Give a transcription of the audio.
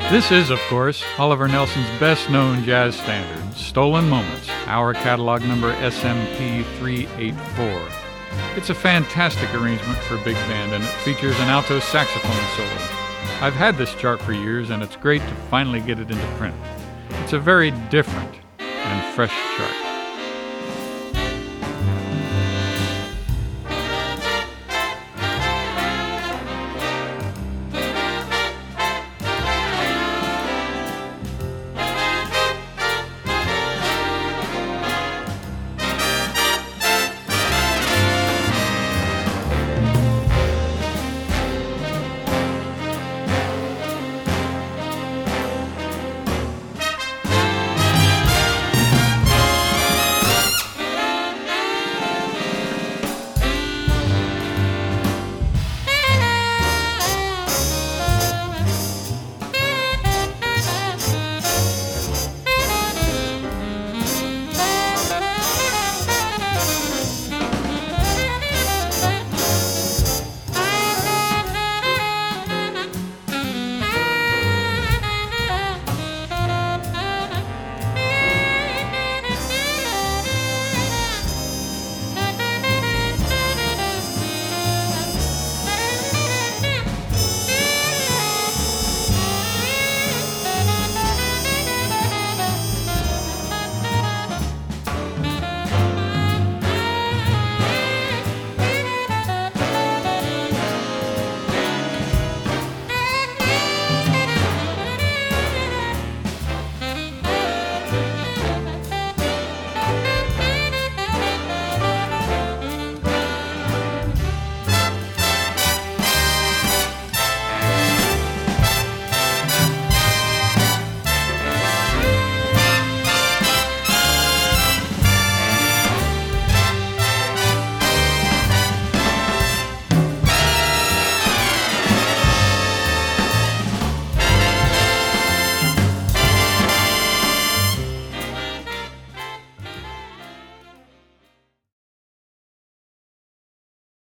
This is, of course, Oliver Nelson's best-known jazz standard, Stolen Moments, our catalog number SMP 384. It's a fantastic arrangement for big band, and it features an alto saxophone solo. I've had this chart for years, and it's great to finally get it into print. It's a very different and fresh chart.